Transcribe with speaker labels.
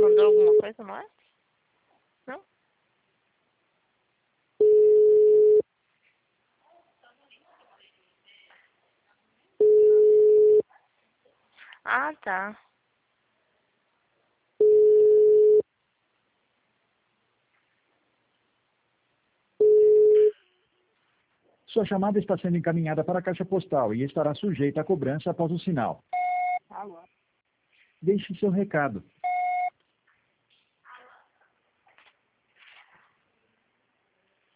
Speaker 1: mandou alguma coisa, não é? Não? Ah, tá.
Speaker 2: Sua chamada está sendo encaminhada para a caixa postal e estará sujeita a cobrança após o sinal.
Speaker 3: Alô?
Speaker 2: Deixe seu recado.